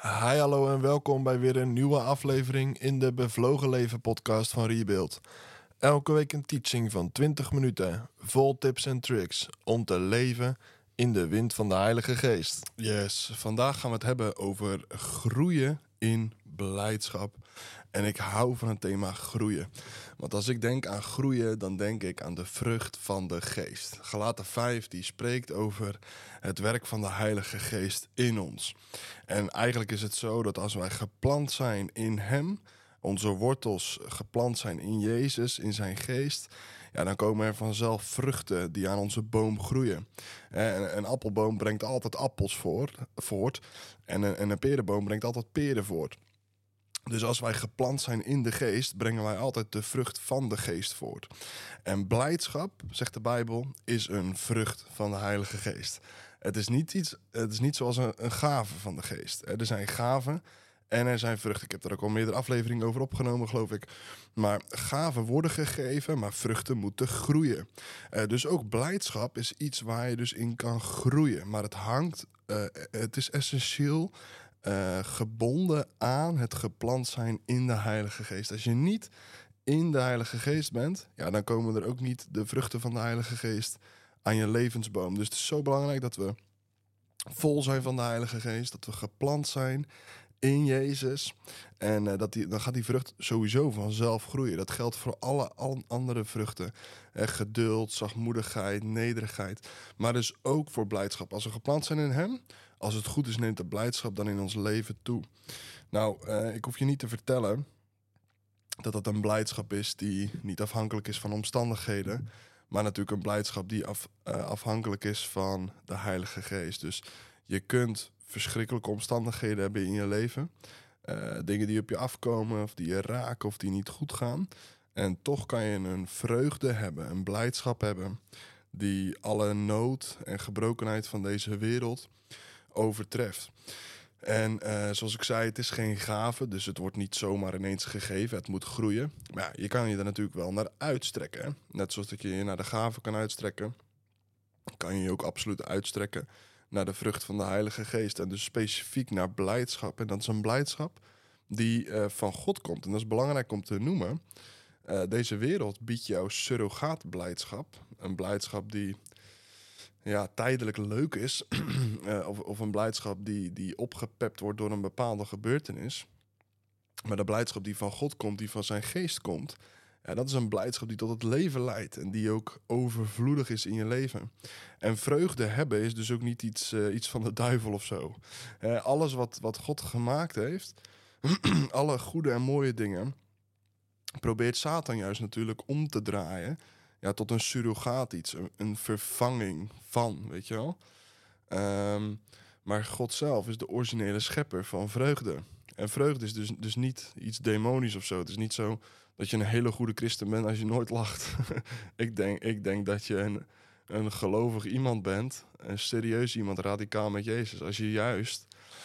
Hi, hallo en welkom bij weer een nieuwe aflevering in de Bevlogen Leven podcast van Rebuild. Elke week een teaching van 20 minuten, vol tips en tricks om te leven in de wind van de Heilige Geest. Yes, vandaag gaan we het hebben over groeien in blijdschap. En ik hou van het thema groeien. Want als ik denk aan groeien, dan denk ik aan de vrucht van de geest. Galaten 5 die spreekt over het werk van de Heilige Geest in ons. En eigenlijk is het zo dat als wij geplant zijn in Hem, onze wortels geplant zijn in Jezus, in zijn geest, ja, dan komen er vanzelf vruchten die aan onze boom groeien. Een appelboom brengt altijd appels voort en een perenboom brengt altijd peren voort. Dus als wij geplant zijn in de geest, brengen wij altijd de vrucht van de geest voort. En blijdschap, zegt de Bijbel, is een vrucht van de Heilige Geest. Het is niet zoals een gave van de geest. Er zijn gaven en er zijn vruchten. Ik heb er ook al meerdere afleveringen over opgenomen, geloof ik. Maar gaven worden gegeven, maar vruchten moeten groeien. Dus ook blijdschap is iets waar je dus in kan groeien. Maar het is essentieel gebonden aan het geplant zijn in de Heilige Geest. Als je niet in de Heilige Geest bent, ja, dan komen er ook niet de vruchten van de Heilige Geest aan je levensboom. Dus het is zo belangrijk dat we vol zijn van de Heilige Geest, dat we geplant zijn in Jezus. En dan gaat die vrucht sowieso vanzelf groeien. Dat geldt voor alle andere vruchten. Geduld, zachtmoedigheid, nederigheid. Maar dus ook voor blijdschap. Als we geplant zijn in Hem, als het goed is, neemt de blijdschap dan in ons leven toe. Nou, ik hoef je niet te vertellen dat dat een blijdschap is die niet afhankelijk is van omstandigheden, maar natuurlijk een blijdschap die afhankelijk is van de Heilige Geest. Dus je kunt verschrikkelijke omstandigheden hebben in je leven. Dingen die op je afkomen of die je raken of die niet goed gaan. En toch kan je een vreugde hebben, een blijdschap hebben die alle nood en gebrokenheid van deze wereld overtreft. En zoals ik zei, het is geen gave, dus het wordt niet zomaar ineens gegeven. Het moet groeien. Maar ja, je kan je er natuurlijk wel naar uitstrekken. Hè? Net zoals dat je je naar de gave kan uitstrekken, kan je je ook absoluut uitstrekken naar de vrucht van de Heilige Geest. En dus specifiek naar blijdschap. En dat is een blijdschap die van God komt. En dat is belangrijk om te noemen. Deze wereld biedt jou surrogaatblijdschap. Een blijdschap die tijdelijk leuk is. of een blijdschap die opgepept wordt door een bepaalde gebeurtenis. Maar de blijdschap die van God komt, die van zijn geest komt, ja, dat is een blijdschap die tot het leven leidt. En die ook overvloedig is in je leven. En vreugde hebben is dus ook niet iets van de duivel of zo. Alles wat God gemaakt heeft, alle goede en mooie dingen, probeert Satan juist natuurlijk om te draaien. Ja, tot een surrogaat iets, een vervanging van, weet je wel. Maar God zelf is de originele schepper van vreugde. En vreugde is dus niet iets demonisch of zo. Het is niet zo dat je een hele goede christen bent als je nooit lacht. Ik denk dat je een gelovig iemand bent, een serieus iemand, radicaal met Jezus, als je juist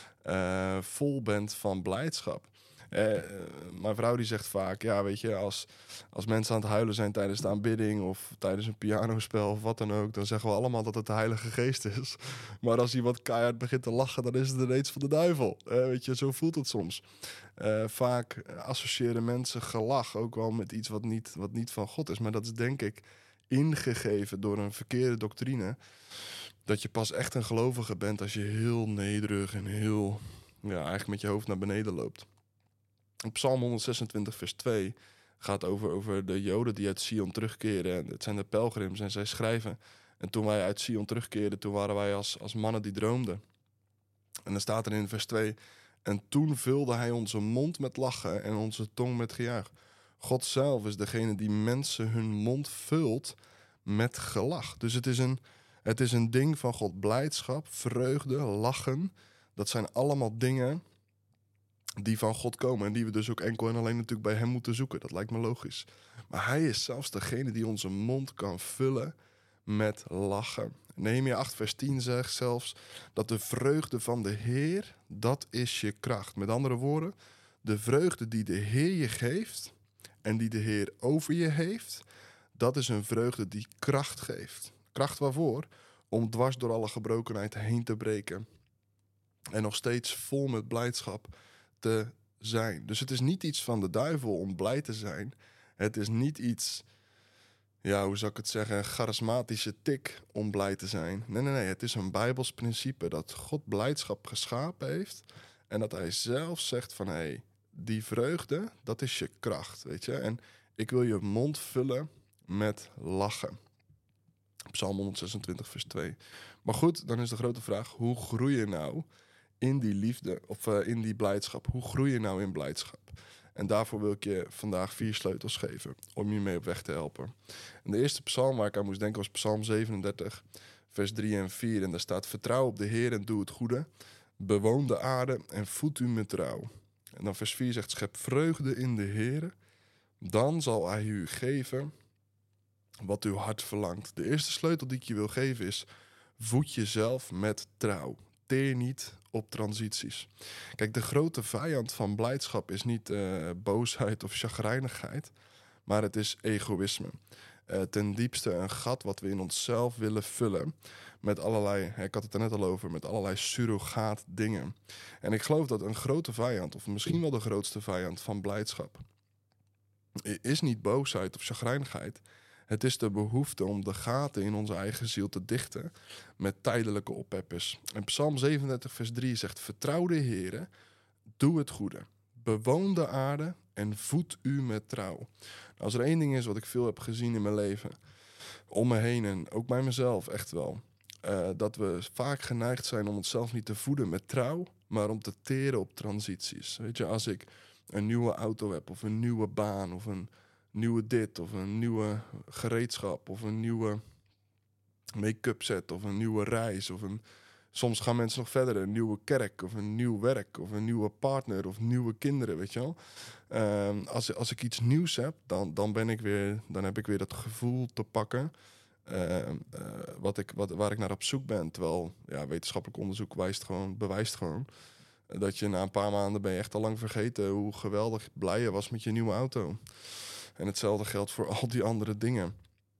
vol bent van blijdschap. Mijn vrouw die zegt vaak, ja, weet je, als mensen aan het huilen zijn tijdens de aanbidding of tijdens een pianospel of wat dan ook, dan zeggen we allemaal dat het de Heilige Geest is. Maar als iemand keihard begint te lachen, dan is het ineens van de duivel. Weet je, zo voelt het soms. Vaak associëren mensen gelach ook wel met iets wat niet van God is. Maar dat is denk ik ingegeven door een verkeerde doctrine. Dat je pas echt een gelovige bent als je heel nederig en heel, eigenlijk met je hoofd naar beneden loopt. Psalm 126 vers 2 gaat over de Joden die uit Sion terugkeren. En het zijn de pelgrims en zij schrijven. En toen wij uit Sion terugkeerden, toen waren wij als mannen die droomden. En dan staat er in vers 2: en toen vulde hij onze mond met lachen en onze tong met gejuich. God zelf is degene die mensen hun mond vult met gelach. Dus het is een ding van God. Blijdschap, vreugde, lachen. Dat zijn allemaal dingen die van God komen en die we dus ook enkel en alleen natuurlijk bij hem moeten zoeken. Dat lijkt me logisch. Maar hij is zelfs degene die onze mond kan vullen met lachen. Nehemia 8 vers 10 zegt zelfs dat de vreugde van de Heer, dat is je kracht. Met andere woorden, de vreugde die de Heer je geeft en die de Heer over je heeft, dat is een vreugde die kracht geeft. Kracht waarvoor? Om dwars door alle gebrokenheid heen te breken. En nog steeds vol met blijdschap te zijn. Dus het is niet iets van de duivel om blij te zijn. Het is niet iets, ja, hoe zou ik het zeggen, een charismatische tik om blij te zijn. Nee. Het is een Bijbels principe dat God blijdschap geschapen heeft. En dat hij zelf zegt van, hé, die vreugde, dat is je kracht, weet je. En ik wil je mond vullen met lachen. Psalm 126, vers 2. Maar goed, dan is de grote vraag, hoe groei je nou in die liefde of in die blijdschap? Hoe groei je nou in blijdschap? En daarvoor wil ik je vandaag 4 sleutels geven om je mee op weg te helpen. En de eerste psalm waar ik aan moest denken was Psalm 37, vers 3 en 4. En daar staat, vertrouw op de Heer en doe het goede. Bewoon de aarde en voed u met trouw. En dan vers 4 zegt, schep vreugde in de Heer. Dan zal hij u geven wat uw hart verlangt. De eerste sleutel die ik je wil geven is, voed jezelf met trouw. Teer niet op transities. Kijk, de grote vijand van blijdschap is niet boosheid of chagrijnigheid, maar het is egoïsme. Ten diepste een gat wat we in onszelf willen vullen met allerlei, ik had het er net al over, met allerlei surrogaat dingen. En ik geloof dat een grote vijand, of misschien wel de grootste vijand van blijdschap, is niet boosheid of chagrijnigheid. Het is de behoefte om de gaten in onze eigen ziel te dichten met tijdelijke oppeppers. En Psalm 37 vers 3 zegt, vertrouw de Heere, doe het goede. Bewoon de aarde en voed u met trouw. Nou, als er één ding is wat ik veel heb gezien in mijn leven, om me heen en ook bij mezelf echt wel, dat we vaak geneigd zijn om onszelf niet te voeden met trouw, maar om te teren op transities. Weet je, als ik een nieuwe auto heb of een nieuwe baan of een nieuwe dit of een nieuwe gereedschap of een nieuwe make-up set of een nieuwe reis of soms gaan mensen nog verder, een nieuwe kerk of een nieuw werk of een nieuwe partner of nieuwe kinderen, weet je wel. Als ik iets nieuws heb, dan heb ik weer dat gevoel te pakken waar ik naar op zoek ben. Terwijl wetenschappelijk onderzoek bewijst gewoon dat je na een paar maanden ben je echt al lang vergeten hoe geweldig blij je was met je nieuwe auto. En hetzelfde geldt voor al die andere dingen.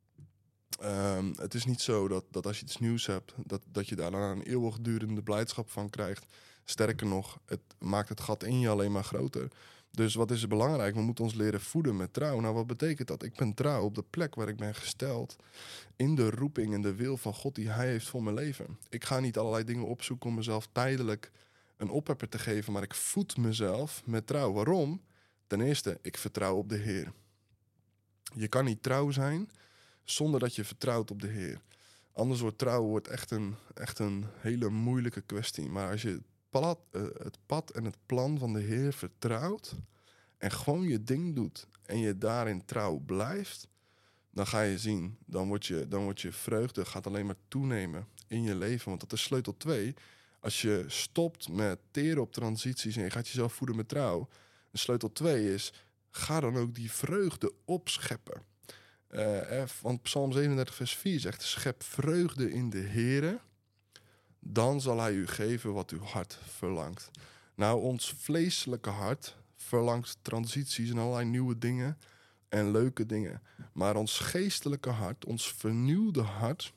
Het is niet zo dat als je iets nieuws hebt, dat je daar dan een eeuwigdurende blijdschap van krijgt. Sterker nog, het maakt het gat in je alleen maar groter. Dus wat is er belangrijk? We moeten ons leren voeden met trouw. Nou, wat betekent dat? Ik ben trouw op de plek waar ik ben gesteld. In de roeping en de wil van God die hij heeft voor mijn leven. Ik ga niet allerlei dingen opzoeken om mezelf tijdelijk een oppepper te geven, maar ik voed mezelf met trouw. Waarom? Ten eerste, ik vertrouw op de Heer. Je kan niet trouw zijn zonder dat je vertrouwt op de Heer. Anders wordt trouw echt een hele moeilijke kwestie. Maar als je het pad en het plan van de Heer vertrouwt en gewoon je ding doet en je daarin trouw blijft, dan ga je zien, dan wordt je vreugde gaat alleen maar toenemen in je leven. Want dat is sleutel 2. Als je stopt met teren op transities en je gaat jezelf voeden met trouw, en sleutel 2 is, ga dan ook die vreugde opscheppen. Want Psalm 37 vers 4 zegt, schep vreugde in de Heere, dan zal hij u geven wat uw hart verlangt. Nou, ons vleeselijke hart verlangt transities en allerlei nieuwe dingen en leuke dingen. Maar ons geestelijke hart, ons vernieuwde hart,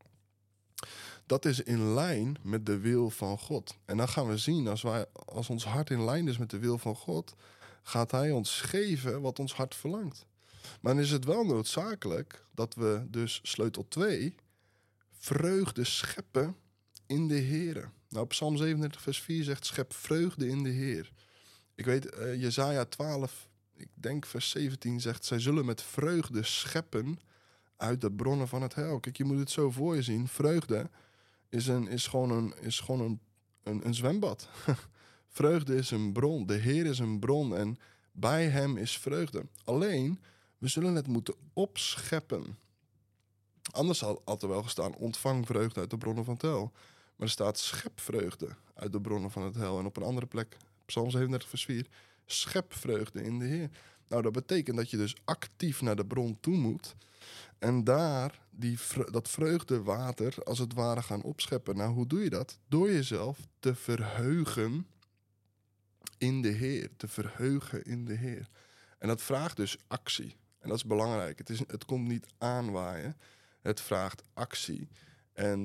dat is in lijn met de wil van God. En dan gaan we zien, als ons hart in lijn is met de wil van God, gaat hij ons geven wat ons hart verlangt. Maar dan is het wel noodzakelijk dat we dus sleutel 2, vreugde scheppen in de Heer. Nou, Psalm 37 vers 4 zegt, schep vreugde in de Heer. Ik weet, Jesaja 12, ik denk vers 17 zegt, zij zullen met vreugde scheppen uit de bronnen van het heil. Kijk, je moet het zo voor je zien. Vreugde is gewoon een zwembad. Vreugde is een bron. De Heer is een bron en bij hem is vreugde. Alleen, we zullen het moeten opscheppen. Anders had er wel gestaan, ontvang vreugde uit de bronnen van het heil. Maar er staat, schep vreugde uit de bronnen van het heil. En op een andere plek, Psalm 37 vers 4, schep vreugde in de Heer. Nou, dat betekent dat je dus actief naar de bron toe moet. En daar dat vreugdewater als het ware gaan opscheppen. Nou, hoe doe je dat? Door jezelf te verheugen in de Heer. Te verheugen in de Heer. En dat vraagt dus actie. En dat is belangrijk. Het komt niet aanwaaien. Het vraagt actie. En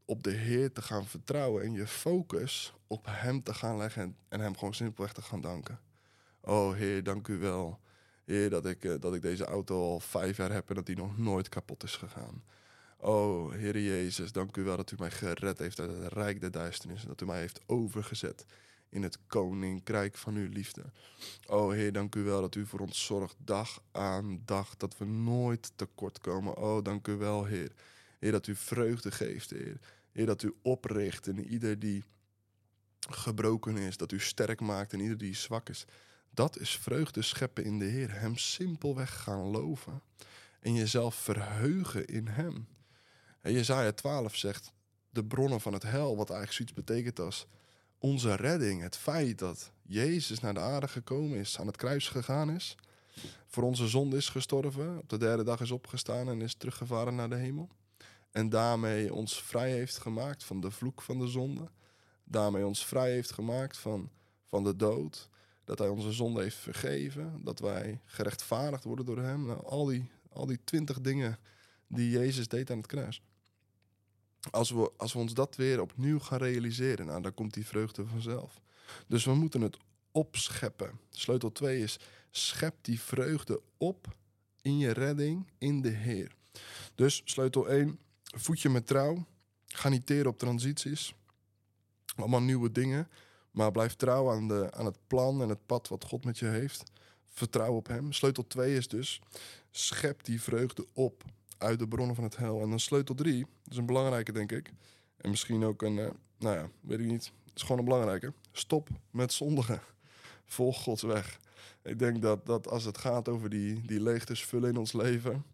op de Heer te gaan vertrouwen en je focus op hem te gaan leggen en hem gewoon simpelweg te gaan danken. Oh Heer, dank u wel. Heer, dat ik deze auto al 5 jaar heb en dat die nog nooit kapot is gegaan. Oh Heer Jezus, dank u wel dat u mij gered heeft uit het rijk der duisternis en dat u mij heeft overgezet in het koninkrijk van uw liefde. Oh Heer, dank u wel dat u voor ons zorgt dag aan dag, dat we nooit tekort komen. Oh, dank u wel, Heer. Heer, dat u vreugde geeft, Heer. Heer, dat u opricht in ieder die gebroken is, dat u sterk maakt in ieder die zwak is. Dat is vreugde scheppen in de Heer. Hem simpelweg gaan loven en jezelf verheugen in hem. En Jesaja 12 zegt, de bronnen van het hel, wat eigenlijk zoiets betekent als onze redding. Het feit dat Jezus naar de aarde gekomen is, aan het kruis gegaan is, voor onze zonde is gestorven, op de 3e dag is opgestaan en is teruggevaren naar de hemel. En daarmee ons vrij heeft gemaakt van de vloek van de zonde. Daarmee ons vrij heeft gemaakt van de dood. Dat hij onze zonde heeft vergeven. Dat wij gerechtvaardigd worden door hem. Nou, al die 20 dingen die Jezus deed aan het kruis. Als we ons dat weer opnieuw gaan realiseren, nou, dan komt die vreugde vanzelf. Dus we moeten het opscheppen. Sleutel 2 is, schep die vreugde op in je redding in de Heer. Dus sleutel 1, voed je met trouw. Ga niet teren op transities. Allemaal nieuwe dingen. Maar blijf trouw aan het plan en het pad wat God met je heeft. Vertrouw op hem. Sleutel 2 is dus, schep die vreugde op uit de bronnen van het hel. En dan sleutel 3, dat is een belangrijke, denk ik. En misschien ook een, weet ik niet. Het is gewoon een belangrijke. Stop met zondigen. Volg Gods weg. Ik denk dat als het gaat over die leegtes vullen in ons leven,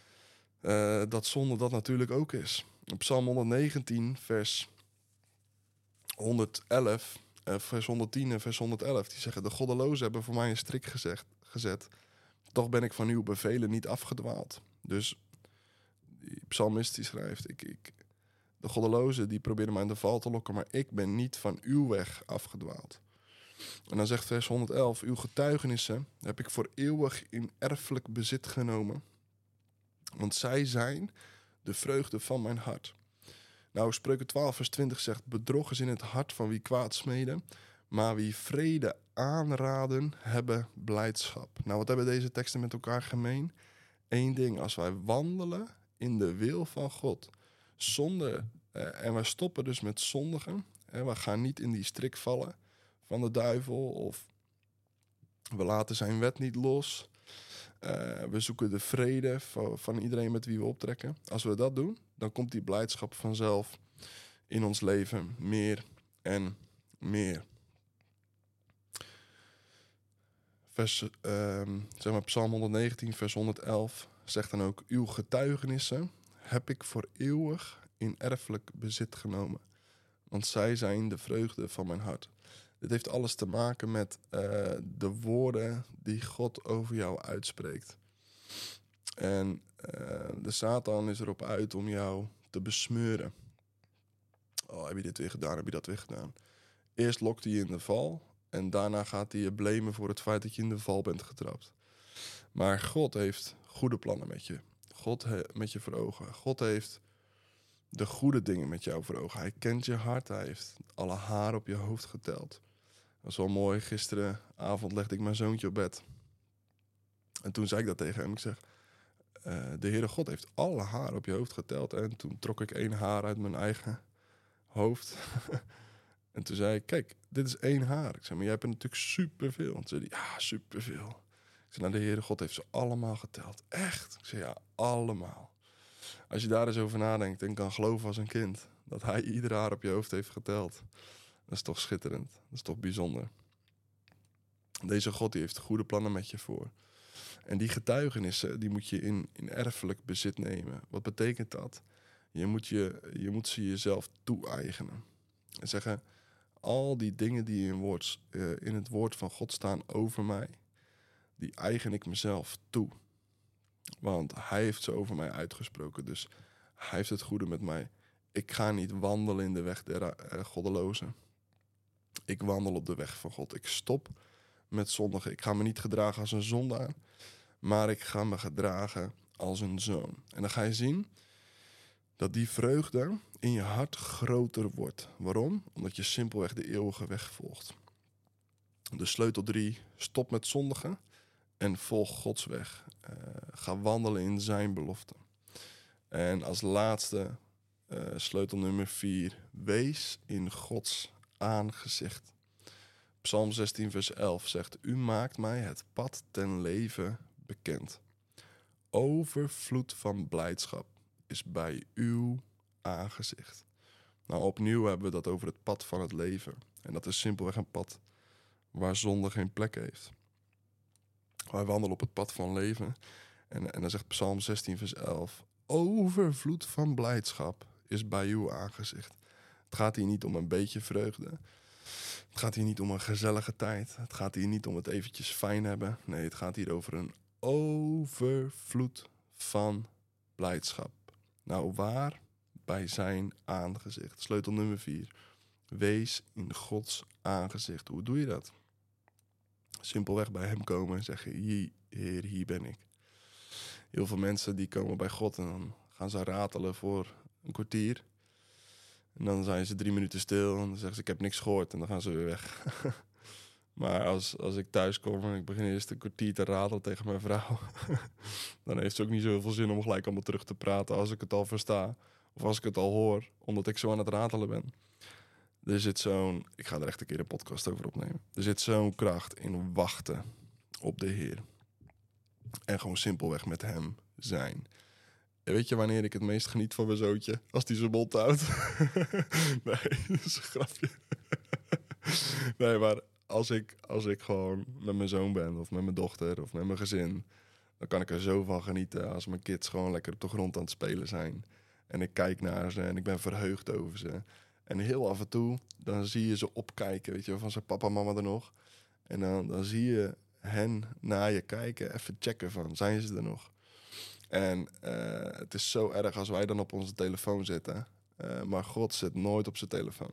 dat zonde dat natuurlijk ook is. In Psalm 119, vers 111, vers 110 en vers 111, die zeggen, de goddelozen hebben voor mij een strik gezet. Toch ben ik van uw bevelen niet afgedwaald. Dus die psalmist die schrijft, de goddelozen die proberen mij in de val te lokken, maar ik ben niet van uw weg afgedwaald. En dan zegt vers 111, uw getuigenissen heb ik voor eeuwig in erfelijk bezit genomen, want zij zijn de vreugde van mijn hart. Nou, Spreuken 12 vers 20 zegt, bedrog is in het hart van wie kwaad smeden, maar wie vrede aanraden, hebben blijdschap. Nou, wat hebben deze teksten met elkaar gemeen? Eén ding, als wij wandelen in de wil van God, en wij stoppen dus met zondigen, we gaan niet in die strik vallen van de duivel, of we laten zijn wet niet los, we zoeken de vrede van iedereen met wie we optrekken. Als we dat doen, dan komt die blijdschap vanzelf in ons leven meer en meer. Psalm 119, vers 111 zegt dan ook, uw getuigenissen heb ik voor eeuwig in erfelijk bezit genomen, want zij zijn de vreugde van mijn hart. Dit heeft alles te maken met de woorden die God over jou uitspreekt. En de Satan is erop uit om jou te besmeuren. Oh, heb je dit weer gedaan? Heb je dat weer gedaan? Eerst lokt hij je in de val en daarna gaat hij je blamen voor het feit dat je in de val bent getrapt. Maar God heeft goede plannen met je. Met je voor ogen. God heeft de goede dingen met jou voor ogen. Hij kent je hart. Hij heeft alle haren op je hoofd geteld. Dat was wel mooi. Gisteravond legde ik mijn zoontje op bed. En toen zei ik dat tegen hem. Ik zeg, de Heere God heeft alle haren op je hoofd geteld. En toen trok ik 1 haar uit mijn eigen hoofd. En toen zei ik, kijk, dit is 1 haar. Ik zei, maar jij hebt er natuurlijk superveel. En toen zei hij, ja, superveel. Ik zei, nou, de Heere God heeft ze allemaal geteld. Echt? Ik zei, ja, allemaal. Als je daar eens over nadenkt en kan geloven als een kind, dat hij iedere haar op je hoofd heeft geteld. Dat is toch schitterend. Dat is toch bijzonder. Deze God die heeft goede plannen met je voor. En die getuigenissen, die moet je in erfelijk bezit nemen. Wat betekent dat? Je moet ze jezelf toe-eigenen. En zeggen, al die dingen die in het woord van God staan over mij, die eigen ik mezelf toe. Want hij heeft ze over mij uitgesproken. Dus hij heeft het goede met mij. Ik ga niet wandelen in de weg der goddelozen. Ik wandel op de weg van God. Ik stop met zondigen. Ik ga me niet gedragen als een zondaar, maar ik ga me gedragen als een zoon. En dan ga je zien Dat die vreugde in je hart groter wordt. Waarom? Omdat je simpelweg de eeuwige weg volgt. Dus sleutel 3, stop met zondigen en volg Gods weg. Ga wandelen in zijn belofte. En als laatste, sleutel nummer 4, wees in Gods aangezicht. Psalm 16 vers 11 zegt, u maakt mij het pad ten leven bekend. Overvloed van blijdschap is bij uw aangezicht. Nou, opnieuw hebben we dat over het pad van het leven. En dat is simpelweg een pad waar zonde geen plek heeft. Wij wandelen op het pad van leven. En dan zegt Psalm 16 vers 11, overvloed van blijdschap is bij uw aangezicht. Het gaat hier niet om een beetje vreugde. Het gaat hier niet om een gezellige tijd. Het gaat hier niet om het eventjes fijn hebben. Nee, het gaat hier over een overvloed van blijdschap. Nou, waar? Bij zijn aangezicht. Sleutel nummer 4. Wees in Gods aangezicht. Hoe doe je dat? Simpelweg bij hem komen en zeggen, Heer, hier ben ik. Heel veel mensen die komen bij God en dan gaan ze ratelen voor een kwartier. En dan zijn ze 3 minuten stil en dan zeggen ze, ik heb niks gehoord. En dan gaan ze weer weg. Maar als ik thuis kom en ik begin eerst een kwartier te ratelen tegen mijn vrouw, dan heeft ze ook niet zo heel veel zin om gelijk allemaal terug te praten als ik het al versta. Of als ik het al hoor, omdat ik zo aan het ratelen ben. Er zit ik ga er echt een keer een podcast over opnemen. Er zit zo'n kracht in wachten op de Heer. En gewoon simpelweg met hem zijn. En weet je wanneer ik het meest geniet van mijn zoontje? Als die zijn mond houdt. Nee, dat is een grapje. Nee, maar als ik gewoon met mijn zoon ben, of met mijn dochter, of met mijn gezin, dan kan ik er zo van genieten als mijn kids gewoon lekker op de grond aan het spelen zijn. En ik kijk naar ze en ik ben verheugd over ze. En heel af en toe, dan zie je ze opkijken, weet je, van zijn papa en mama er nog. En dan zie je hen naar je kijken, even checken van, zijn ze er nog? En het is zo erg als wij dan op onze telefoon zitten. Maar God zit nooit op zijn telefoon.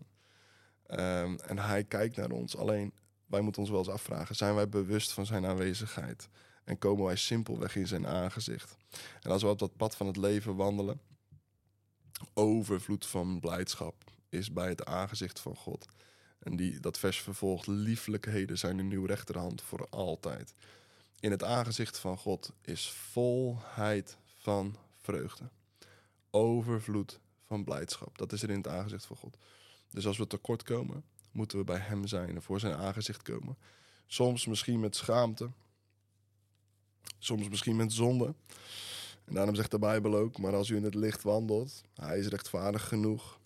En hij kijkt naar ons. Alleen, wij moeten ons wel eens afvragen, zijn wij bewust van zijn aanwezigheid? En komen wij simpelweg in zijn aangezicht? En als we op dat pad van het leven wandelen, overvloed van blijdschap is bij het aangezicht van God. En dat vers vervolgt, lieflijkheden zijn in uw rechterhand voor altijd. In het aangezicht van God is volheid van vreugde. Overvloed van blijdschap. Dat is er in het aangezicht van God. Dus als we tekort komen, moeten we bij hem zijn en voor zijn aangezicht komen. Soms misschien met schaamte. Soms misschien met zonde. En daarom zegt de Bijbel ook, maar als u in het licht wandelt, hij is rechtvaardig genoeg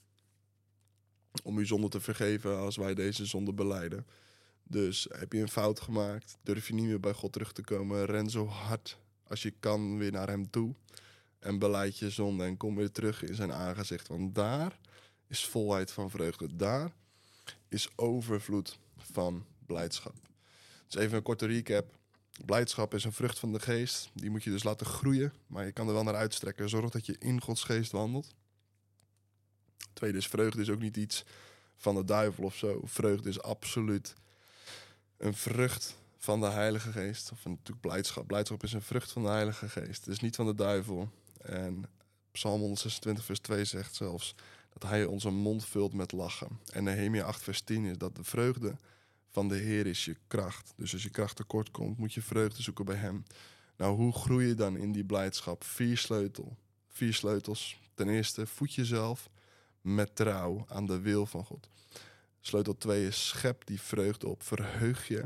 om uw zonde te vergeven als wij deze zonde belijden. Dus heb je een fout gemaakt, durf je niet meer bij God terug te komen, ren zo hard als je kan weer naar hem toe. En belijd je zonde en kom weer terug in zijn aangezicht. Want daar is volheid van vreugde. Daar is overvloed van blijdschap. Dus even een korte recap. Blijdschap is een vrucht van de geest. Die moet je dus laten groeien. Maar je kan er wel naar uitstrekken. Zorg dat je in Gods geest wandelt. Tweede is vreugde is ook niet iets van de duivel of zo. Vreugde is absoluut een vrucht van de Heilige Geest. Of natuurlijk blijdschap. Blijdschap is een vrucht van de Heilige Geest. Het is niet van de duivel. En Psalm 126 vers 2 zegt zelfs dat hij onze mond vult met lachen. En Nehemia 8 vers 10 is dat de vreugde van de Heer is je kracht. Dus als je kracht tekort komt, moet je vreugde zoeken bij hem. Nou, hoe groei je dan in die blijdschap? 4 sleutels. Ten eerste, voed jezelf met trouw aan de wil van God. Sleutel 2 is schep die vreugde op. Verheug je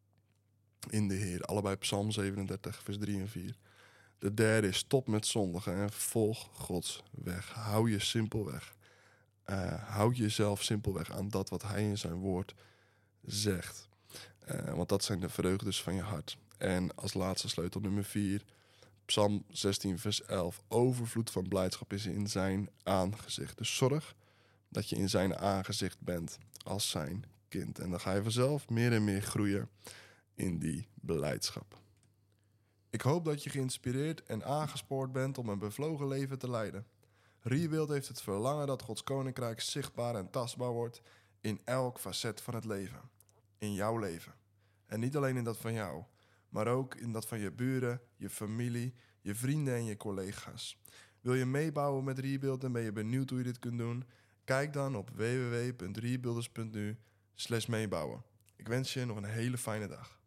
in de Heer. Allebei Psalm 37 vers 3 en 4. De derde is stop met zondigen en volg Gods weg. Hou je simpelweg. Houd jezelf simpelweg aan dat wat hij in zijn woord zegt. Want dat zijn de vreugdes van je hart. En als laatste sleutel nummer 4. Psalm 16 vers 11. Overvloed van blijdschap is in zijn aangezicht. Dus zorg dat je in zijn aangezicht bent als zijn kind. En dan ga je vanzelf meer en meer groeien in die blijdschap. Ik hoop dat je geïnspireerd en aangespoord bent om een bevlogen leven te leiden. Rebuild heeft het verlangen dat Gods koninkrijk zichtbaar en tastbaar wordt in elk facet van het leven. In jouw leven. En niet alleen in dat van jou, maar ook in dat van je buren, je familie, je vrienden en je collega's. Wil je meebouwen met Rebuild en ben je benieuwd hoe je dit kunt doen? Kijk dan op www.rebuilders.nu/meebouwen. Ik wens je nog een hele fijne dag.